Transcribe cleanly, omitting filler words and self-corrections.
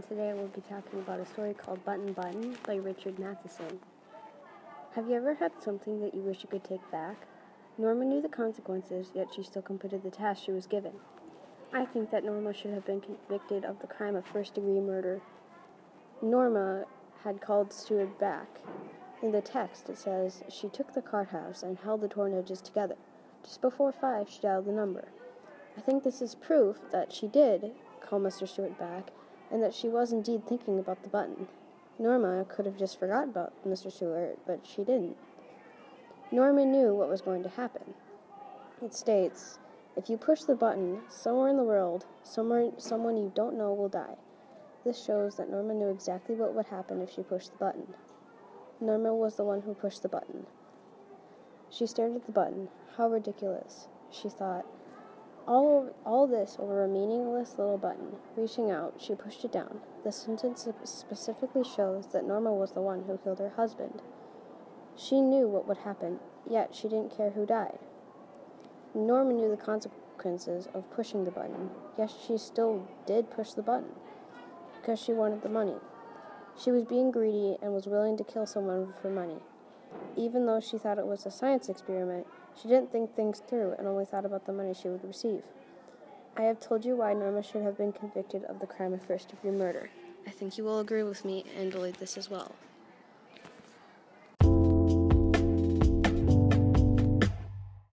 and today I will be talking about a story called Button Button by Richard Matheson. Have you ever had something that you wish you could take back? Norma knew the consequences, yet she still completed the task she was given. I think that Norma should have been convicted of the crime of first-degree murder. Norma had called Stuart back. In the text, it says, she took the card house and held the torn edges together. Just before 5, she dialed the number. I think this is proof that she did call Mr. Stuart back, and that she was indeed thinking about the button. Norma could have just forgotten about Mr. Stuart, but she didn't. Norma knew what was going to happen. It states, if you push the button, somewhere in the world, someone you don't know will die. This shows that Norma knew exactly what would happen if she pushed the button. Norma was the one who pushed the button. She stared at the button. How ridiculous, she thought. All this over a meaningless little button. Reaching out, she pushed it down. The sentence specifically shows that Norma was the one who killed her husband. She knew what would happen, yet she didn't care who died. Norma knew the consequences of pushing the button, yet she still did push the button, because she wanted the money. She was being greedy and was willing to kill someone for money. Even though she thought it was a science experiment, she didn't think things through and only thought about the money she would receive. I have told you why Norma should have been convicted of the crime of first-degree murder. I think you will agree with me and believe this as well.